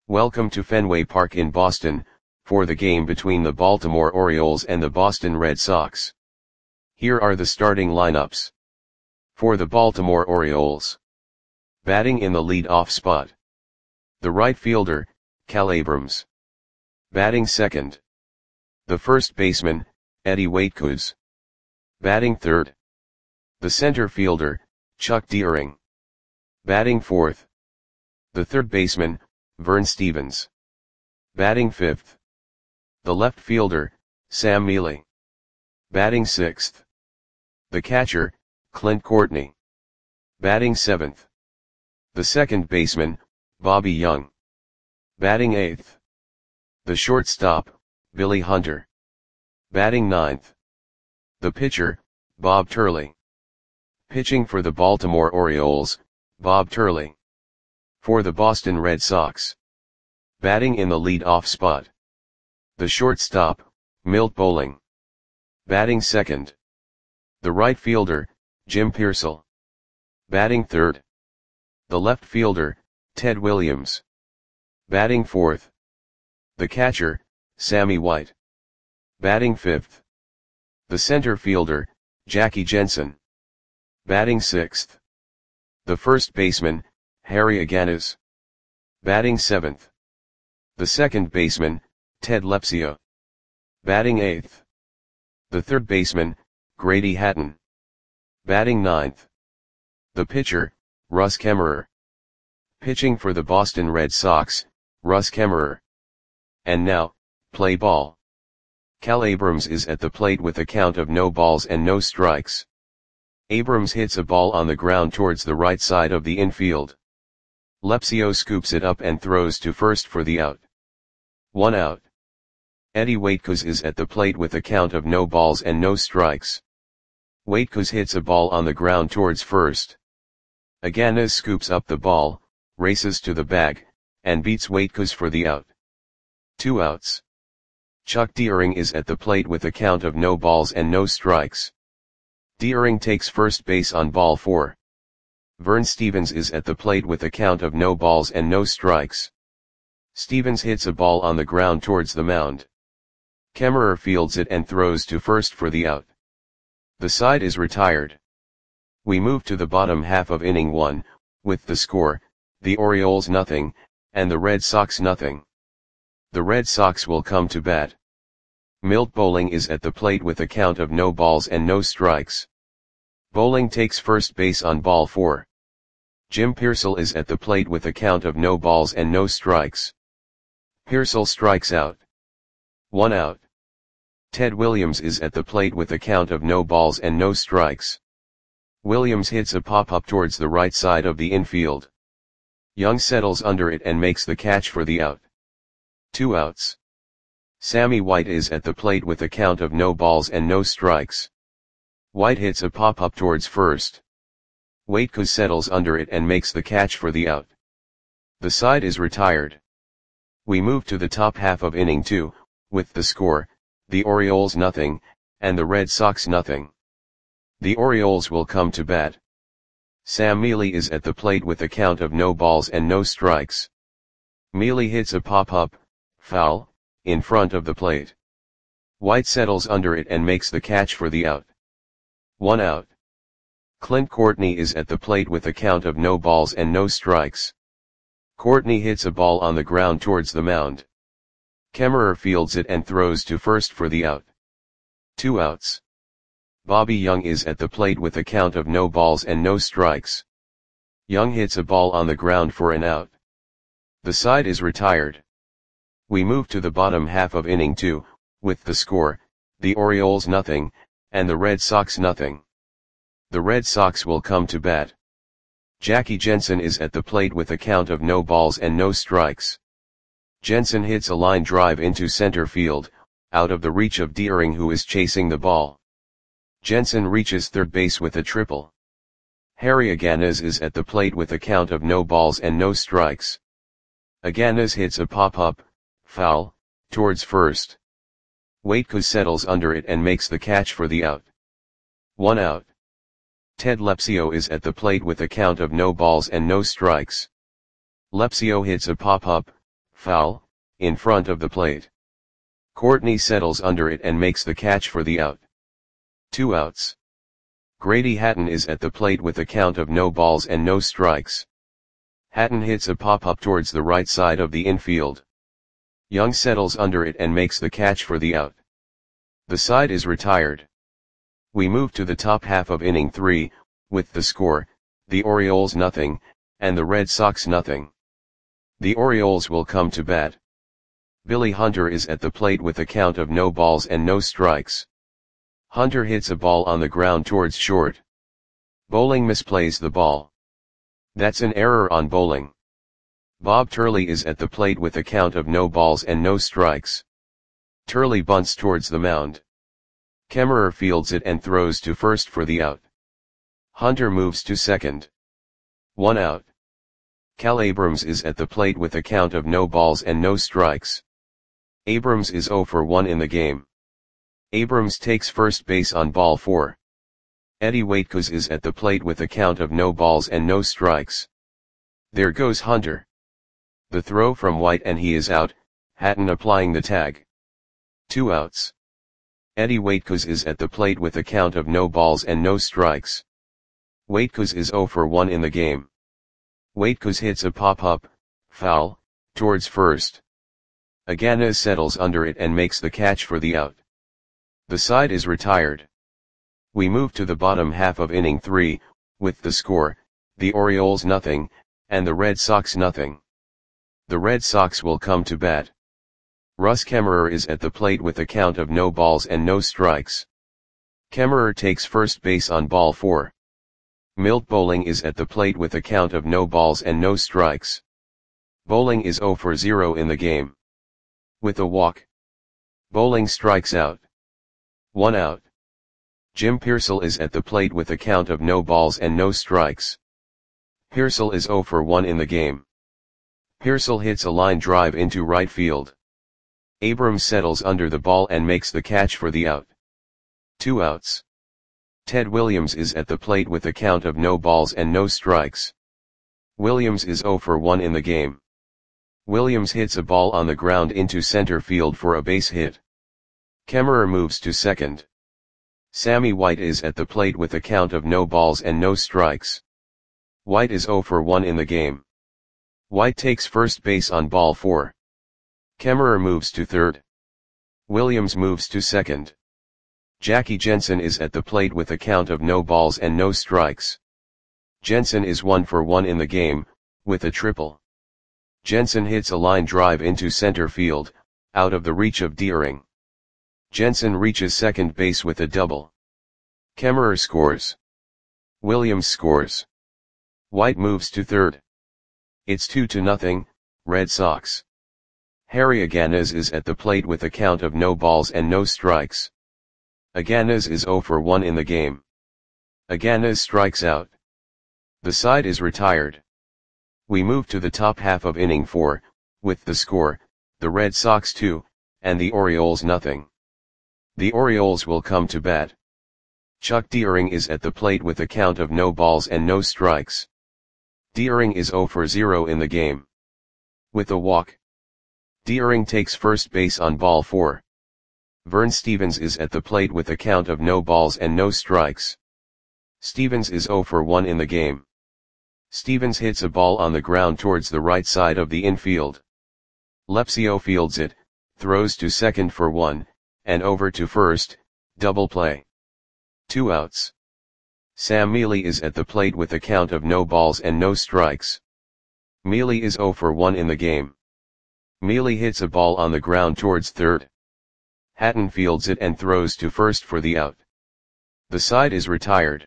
Welcome to Fenway Park in Boston, for the game between the Baltimore Orioles and the Boston Red Sox. Here are the starting lineups. For the Baltimore Orioles. Batting in the lead-off spot. The right fielder, Cal Abrams. Batting second. The first baseman, Eddie Waitkus. Batting third. The center fielder, Chuck Deering. Batting fourth. The third baseman, Vern Stephens. Batting fifth. The left fielder, Sam Mele. Batting sixth. The catcher, Clint Courtney. Batting seventh. The second baseman, Bobby Young. Batting eighth. The shortstop, Billy Hunter. Batting ninth. The pitcher, Bob Turley. Pitching for the Baltimore Orioles, Bob Turley. For the Boston Red Sox. Batting in the lead-off spot. The shortstop, Milt Bowling. Batting second. The right fielder, Jim Piersall. Batting third. The left fielder, Ted Williams. Batting fourth. The catcher, Sammy White. Batting fifth. The center fielder, Jackie Jensen. Batting sixth. The first baseman, Harry Aganes. Batting seventh. The second baseman, Ted Lepsio. Batting eighth. The third baseman, Grady Hatton. Batting ninth. The pitcher, Russ Kemmerer. Pitching for the Boston Red Sox, Russ Kemmerer. And now, play ball. Cal Abrams is at the plate with a count of no balls and no strikes. Abrams hits a ball on the ground towards the right side of the infield. Lepsio scoops it up and throws to first for the out. 1 out. Eddie Waitkus is at the plate with a count of no balls and no strikes. Waitkus hits a ball on the ground towards first. Aganes scoops up the ball, races to the bag, and beats Waitkus for the out. 2 outs. Chuck Deering is at the plate with a count of no balls and no strikes. Deering takes first base on ball 4. Vern Stephens is at the plate with a count of no balls and no strikes. Stephens hits a ball on the ground towards the mound. Kemmerer fields it and throws to first for the out. The side is retired. We move to the bottom half of inning 1, with the score, the Orioles nothing, and the Red Sox nothing. The Red Sox will come to bat. Milt Bowling is at the plate with a count of no balls and no strikes. Bowling takes first base on ball 4. Jim Piersall is at the plate with a count of no balls and no strikes. Piersall strikes out. 1 out. Ted Williams is at the plate with a count of no balls and no strikes. Williams hits a pop-up towards the right side of the infield. Young settles under it and makes the catch for the out. 2 outs. Sammy White is at the plate with a count of no balls and no strikes. White hits a pop-up towards first. Waitkus settles under it and makes the catch for the out. The side is retired. We move to the top half of inning 2, with the score, the Orioles nothing, and the Red Sox nothing. The Orioles will come to bat. Sam Mele is at the plate with a count of no balls and no strikes. Mele hits a pop-up, foul, in front of the plate. White settles under it and makes the catch for the out. 1 out. Clint Courtney is at the plate with a count of no balls and no strikes. Courtney hits a ball on the ground towards the mound. Kemmerer fields it and throws to first for the out. 2 outs. Bobby Young is at the plate with a count of no balls and no strikes. Young hits a ball on the ground for an out. The side is retired. We move to the bottom half of inning 2, with the score, the Orioles nothing, and the Red Sox nothing. The Red Sox will come to bat. Jackie Jensen is at the plate with a count of no balls and no strikes. Jensen hits a line drive into center field, out of the reach of Deering, who is chasing the ball. Jensen reaches third base with a triple. Harry Aganes is at the plate with a count of no balls and no strikes. Aganes hits a pop-up, foul, towards first. Waitkus settles under it and makes the catch for the out. 1 out. Ted Lepsio is at the plate with a count of no balls and no strikes. Lepsio hits a pop-up, foul, in front of the plate. Courtney settles under it and makes the catch for the out. 2 outs. Grady Hatton is at the plate with a count of no balls and no strikes. Hatton hits a pop-up towards the right side of the infield. Young settles under it and makes the catch for the out. The side is retired. We move to the top half of inning 3, with the score, the Orioles nothing, and the Red Sox nothing. The Orioles will come to bat. Billy Hunter is at the plate with a count of no balls and no strikes. Hunter hits a ball on the ground towards short. Bowling misplays the ball. That's an error on bowling. Bob Turley is at the plate with a count of no balls and no strikes. Turley bunts towards the mound. Kemmerer fields it and throws to first for the out. Hunter moves to second. 1 out. Cal Abrams is at the plate with a count of no balls and no strikes. Abrams is 0 for 1 in the game. Abrams takes first base on ball 4. Eddie Waitkus is at the plate with a count of no balls and no strikes. There goes Hunter. The throw from White and he is out, Hatton applying the tag. 2 outs. Eddie Waitkus is at the plate with a count of no balls and no strikes. Waitkus is 0 for 1 in the game. Waitkus hits a pop-up, foul, towards first. Aganes settles under it and makes the catch for the out. The side is retired. We move to the bottom half of inning 3, with the score, the Orioles nothing, and the Red Sox nothing. The Red Sox will come to bat. Russ Kemmerer is at the plate with a count of no balls and no strikes. Kemmerer takes first base on ball 4. Milt Bowling is at the plate with a count of no balls and no strikes. Bowling is 0 for 0 in the game. With a walk, Bowling strikes out. 1 out. Jim Pearsall is at the plate with a count of no balls and no strikes. Pearsall is 0 for 1 in the game. Pearsall hits a line drive into right field. Abrams settles under the ball and makes the catch for the out. 2 outs. Ted Williams is at the plate with a count of no balls and no strikes. Williams is 0 for 1 in the game. Williams hits a ball on the ground into center field for a base hit. Kemmerer moves to second. Sammy White is at the plate with a count of no balls and no strikes. White is 0 for 1 in the game. White takes first base on ball 4. Kemmerer moves to third. Williams moves to second. Jackie Jensen is at the plate with a count of no balls and no strikes. Jensen is 1 for 1 in the game, with a triple. Jensen hits a line drive into center field, out of the reach of Deering. Jensen reaches second base with a double. Kemmerer scores. Williams scores. White moves to third. It's 2-0, Red Sox. Harry Aganes is at the plate with a count of no balls and no strikes. Aganes is 0 for 1 in the game. Aganes strikes out. The side is retired. We move to the top half of inning 4, with the score, the Red Sox 2, and the Orioles nothing. The Orioles will come to bat. Chuck Deering is at the plate with a count of no balls and no strikes. Deering is 0 for 0 in the game. With a walk, Deering takes first base on ball 4. Vern Stevens is at the plate with a count of no balls and no strikes. Stevens is 0 for 1 in the game. Stevens hits a ball on the ground towards the right side of the infield. Lepsio fields it, throws to second for 1, and over to first, double play. 2 outs. Sam Mealy is at the plate with a count of no balls and no strikes. Mealy is 0 for 1 in the game. Mealy hits a ball on the ground towards third. Hatton fields it and throws to first for the out. The side is retired.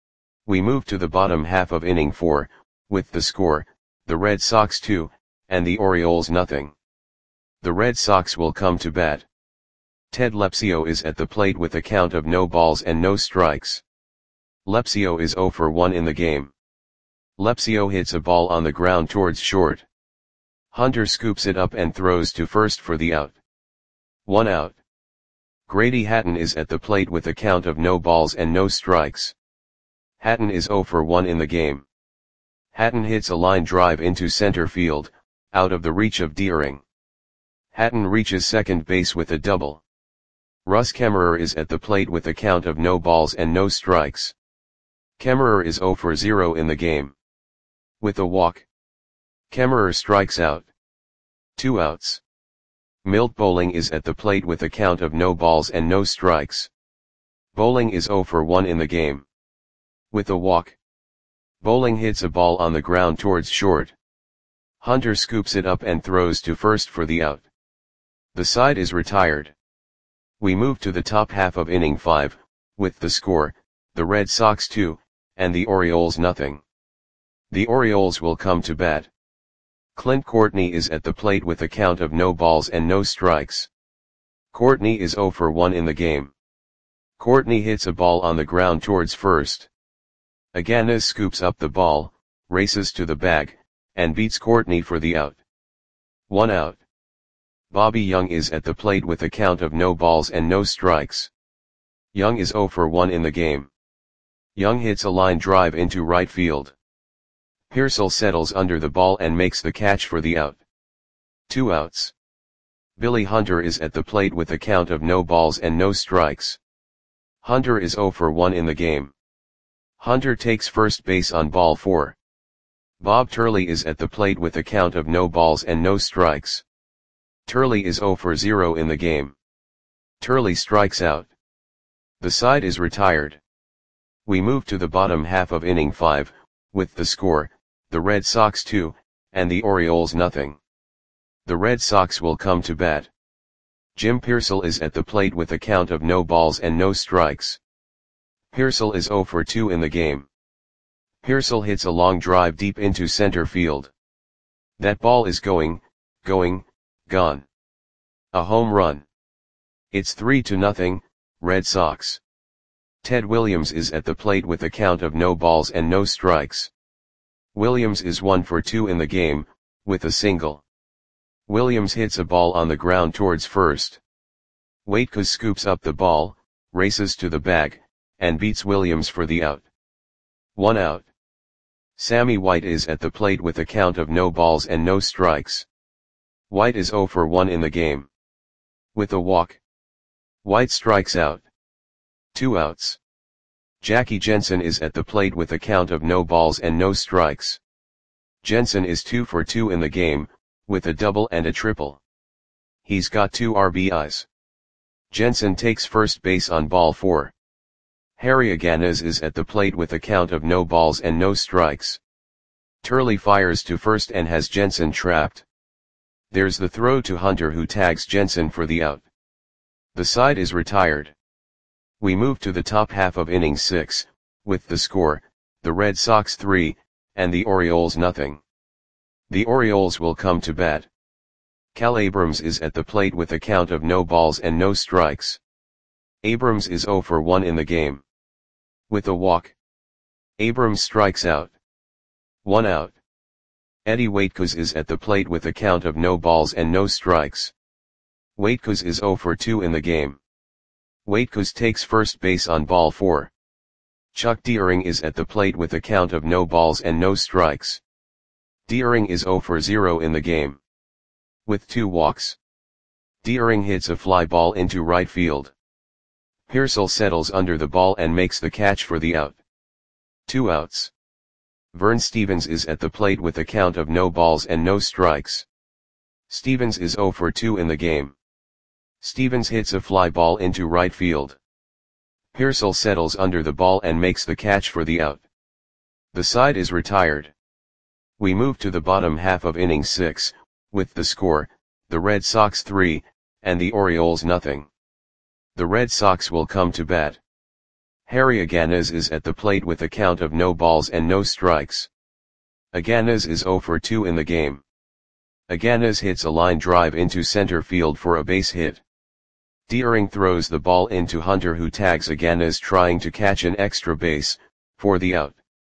We move to the bottom half of inning 4, with the score, the Red Sox 2, and the Orioles nothing. The Red Sox will come to bat. Ted Lepsio is at the plate with a count of no balls and no strikes. Lepsio is 0 for 1 in the game. Lepsio hits a ball on the ground towards short. Hunter scoops it up and throws to first for the out. 1 out. Grady Hatton is at the plate with a count of no balls and no strikes. Hatton is 0 for 1 in the game. Hatton hits a line drive into center field, out of the reach of Deering. Hatton reaches second base with a double. Russ Kemmerer is at the plate with a count of no balls and no strikes. Kemmerer is 0 for 0 in the game. With a walk, Kemmerer strikes out. 2 outs. Milt Bowling is at the plate with a count of no balls and no strikes. Bowling is 0 for 1 in the game. With a walk, Bowling hits a ball on the ground towards short. Hunter scoops it up and throws to first for the out. The side is retired. We move to the top half of inning 5, with the score, the Red Sox 2, and the Orioles nothing. The Orioles will come to bat. Clint Courtney is at the plate with a count of no balls and no strikes. Courtney is 0 for 1 in the game. Courtney hits a ball on the ground towards first. Aganes scoops up the ball, races to the bag, and beats Courtney for the out. 1 out. Bobby Young is at the plate with a count of no balls and no strikes. Young is 0 for 1 in the game. Young hits a line drive into right field. Pearsall settles under the ball and makes the catch for the out. 2 outs. Billy Hunter is at the plate with a count of no balls and no strikes. Hunter is 0 for 1 in the game. Hunter takes first base on ball 4. Bob Turley is at the plate with a count of no balls and no strikes. Turley is 0 for 0 in the game. Turley strikes out. The side is retired. We move to the bottom half of inning 5, with the score, the Red Sox 2, and the Orioles nothing. The Red Sox will come to bat. Jim Pearsall is at the plate with a count of no balls and no strikes. Pearsall is 0 for 2 in the game. Pearsall hits a long drive deep into center field. That ball is gone. A home run. It's 3-0, Red Sox. Ted Williams is at the plate with a count of no balls and no strikes. Williams is 1 for 2 in the game, with a single. Williams hits a ball on the ground towards first. Waitkus scoops up the ball, races to the bag, and beats Williams for the out. 1 out. Sammy White is at the plate with a count of no balls and no strikes. White is 0 for 1 in the game. With a walk, White strikes out. 2 outs. Jackie Jensen is at the plate with a count of no balls and no strikes. Jensen is 2 for 2 in the game, with a double and a triple. He's got 2 RBIs. Jensen takes first base on ball 4. Harry Aganes is at the plate with a count of no balls and no strikes. Turley fires to first and has Jensen trapped. There's the throw to Hunter, who tags Jensen for the out. The side is retired. We move to the top half of inning 6, with the score, the Red Sox 3, and the Orioles nothing. The Orioles will come to bat. Cal Abrams is at the plate with a count of no balls and no strikes. Abrams is 0 for 1 in the game. With a walk, Abrams strikes out. 1 out. Eddie Waitkus is at the plate with a count of no balls and no strikes. Waitkus is 0 for 2 in the game. Waitkus takes first base on ball 4. Chuck Deering is at the plate with a count of no balls and no strikes. Deering is 0 for 0 in the game. With 2 walks, Deering hits a fly ball into right field. Pearsall settles under the ball and makes the catch for the out. 2 outs. Vern Stevens is at the plate with a count of no balls and no strikes. Stevens is 0 for 2 in the game. Stevens hits a fly ball into right field. Pearsall settles under the ball and makes the catch for the out. The side is retired. We move to the bottom half of inning 6, with the score, the Red Sox 3, and the Orioles nothing. The Red Sox will come to bat. Harry Aganes is at the plate with a count of no balls and no strikes. Aganes is 0 for 2 in the game. Aganes hits a line drive into center field for a base hit. Deering throws the ball into Hunter, who tags Aganes trying to catch an extra base, for the out.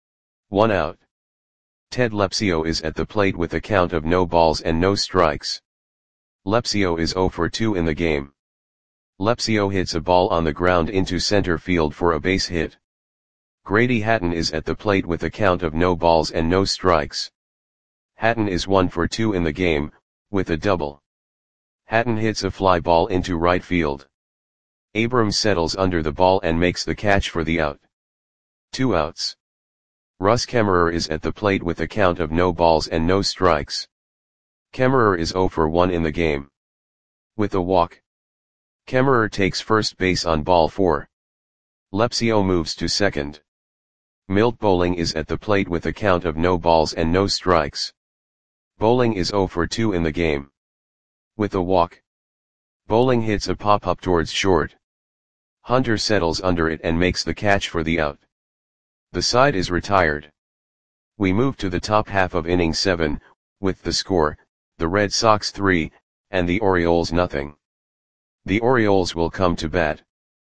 1 out. Ted Lepsio is at the plate with a count of no balls and no strikes. Lepsio is 0 for 2 in the game. Lepsio hits a ball on the ground into center field for a base hit. Grady Hatton is at the plate with a count of no balls and no strikes. Hatton is 1 for 2 in the game, with a double. Hatton hits a fly ball into right field. Abrams settles under the ball and makes the catch for the out. 2 outs. Russ Kemmerer is at the plate with a count of no balls and no strikes. Kemmerer is 0 for 1 in the game. With a walk. Kemmerer takes first base on ball 4. Lepsio moves to second. Milt Bowling is at the plate with a count of no balls and no strikes. Bowling is 0 for 2 in the game. With a walk. Bowling hits a pop-up towards short. Hunter settles under it and makes the catch for the out. The side is retired. We move to the top half of inning 7, with the score, the Red Sox 3, and the Orioles nothing. The Orioles will come to bat.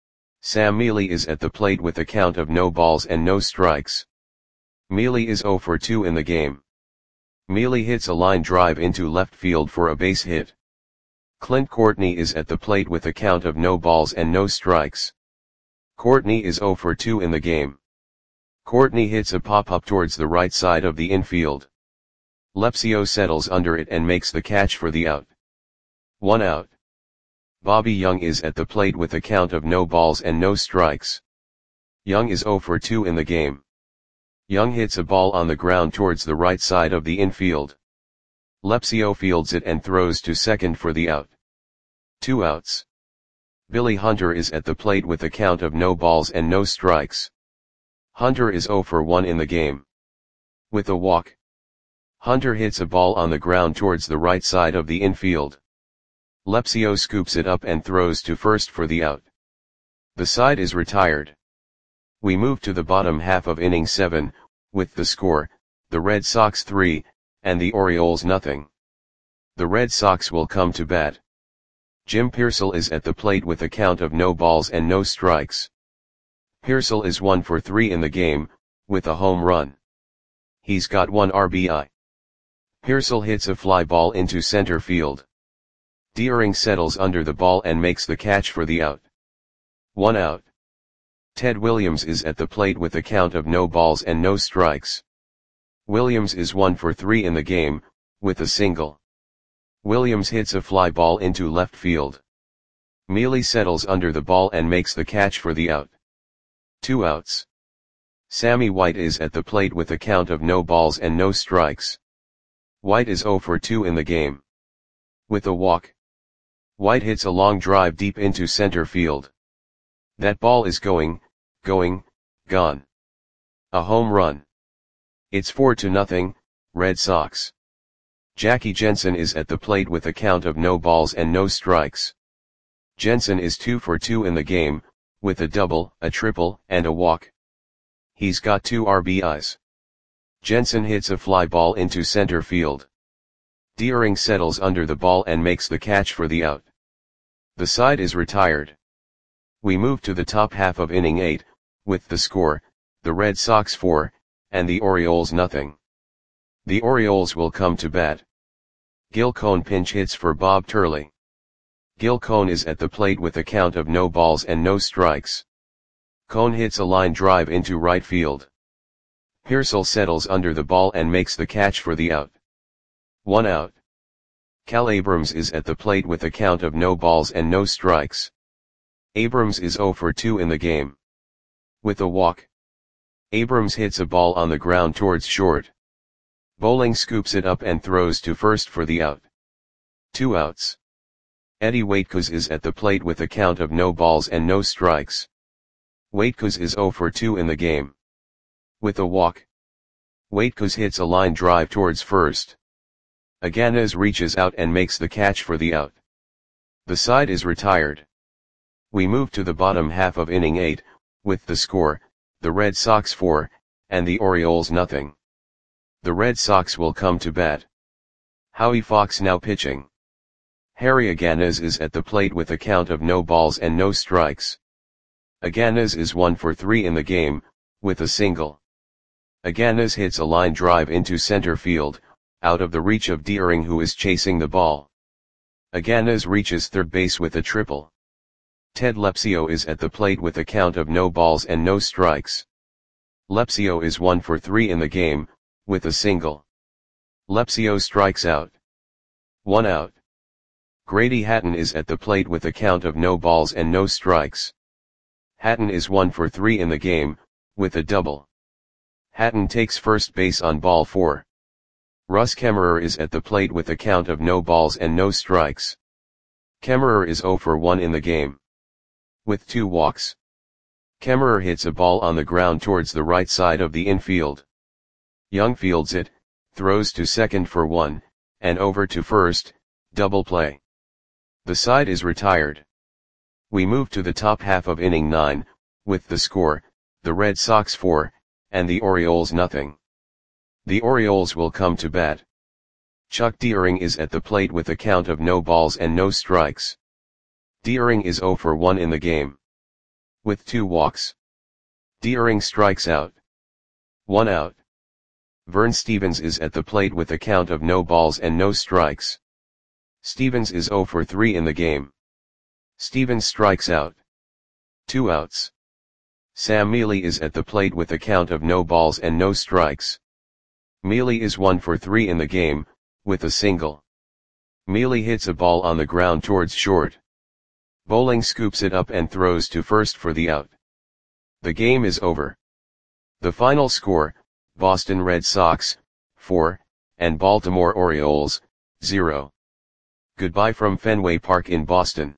Sam Mealy is at the plate with a count of no balls and no strikes. Mealy is 0 for 2 in the game. Mealy hits a line drive into left field for a base hit. Clint Courtney is at the plate with a count of no balls and no strikes. Courtney is 0 for 2 in the game. Courtney hits a pop-up towards the right side of the infield. Lepsio settles under it and makes the catch for the out. 1 out. Bobby Young is at the plate with a count of no balls and no strikes. Young is 0 for 2 in the game. Young hits a ball on the ground towards the right side of the infield. Lepsio fields it and throws to second for the out. 2 outs. Billy Hunter is at the plate with a count of no balls and no strikes. Hunter is 0 for 1 in the game. With a walk. Hunter hits a ball on the ground towards the right side of the infield. Lepsio scoops it up and throws to first for the out. The side is retired. We move to the bottom half of inning 7, with the score, the Red Sox 3, and the Orioles nothing. The Red Sox will come to bat. Jim Piersall is at the plate with a count of no balls and no strikes. Piersall is 1 for 3 in the game, with a home run. He's got 1 RBI. Piersall hits a fly ball into center field. Deering settles under the ball and makes the catch for the out. 1 out. Ted Williams is at the plate with a count of no balls and no strikes. Williams is 1 for 3 in the game, with a single. Williams hits a fly ball into left field. Mealy settles under the ball and makes the catch for the out. 2 outs. Sammy White is at the plate with a count of no balls and no strikes. White is 0 for 2 in the game. With a walk. White hits a long drive deep into center field. That ball is gone. A home run. It's 4-0, Red Sox. Jackie Jensen is at the plate with a count of no balls and no strikes. Jensen is 2 for 2 in the game, with a double, a triple, and a walk. He's got 2 RBIs. Jensen hits a fly ball into center field. Deering settles under the ball and makes the catch for the out. The side is retired. We move to the top half of inning 8, with the score, the Red Sox 4, and the Orioles nothing. The Orioles will come to bat. Gil Cone pinch hits for Bob Turley. Gil Cone is at the plate with a count of no balls and no strikes. Cone hits a line drive into right field. Piersall settles under the ball and makes the catch for the out. 1 out. Cal Abrams is at the plate with a count of no balls and no strikes. Abrams is 0 for 2 in the game. With a walk. Abrams hits a ball on the ground towards short. Bowling scoops it up and throws to first for the out. 2 outs. Eddie Waitkus is at the plate with a count of no balls and no strikes. Waitkus is 0 for 2 in the game. With a walk. Waitkus hits a line drive towards first. Aganes reaches out and makes the catch for the out. The side is retired. We move to the bottom half of inning 8, with the score, the Red Sox 4, and the Orioles nothing. The Red Sox will come to bat. Howie Fox now pitching. Harry Aganes is at the plate with a count of no balls and no strikes. Aganes is 1 for 3 in the game, with a single. Aganes hits a line drive into center field, out of the reach of Deering who is chasing the ball. Aganes reaches third base with a triple. Ted Lepsio is at the plate with a count of no balls and no strikes. Lepsio is 1 for 3 in the game, with a single. Lepsio strikes out. 1 out. Grady Hatton is at the plate with a count of no balls and no strikes. Hatton is 1 for 3 in the game, with a double. Hatton takes first base on ball 4. Russ Kemmerer is at the plate with a count of no balls and no strikes. Kemmerer is 0 for 1 in the game, with 2 walks. Kemmerer hits a ball on the ground towards the right side of the infield. Young fields it, throws to second for 1, and over to first, double play. The side is retired. We move to the top half of inning 9, with the score, the Red Sox 4, and the Orioles nothing. The Orioles will come to bat. Chuck Deering is at the plate with a count of no balls and no strikes. Deering is 0 for 1 in the game, with 2 walks. Deering strikes out. 1 out. Vern Stevens is at the plate with a count of no balls and no strikes. Stevens is 0 for 3 in the game. Stevens strikes out. 2 outs. Sam Mealy is at the plate with a count of no balls and no strikes. Mealy is 1 for 3 in the game, with a single. Mealy hits a ball on the ground towards short. Bowling scoops it up and throws to first for the out. The game is over. The final score, Boston Red Sox, 4, and Baltimore Orioles, 0. Goodbye from Fenway Park in Boston.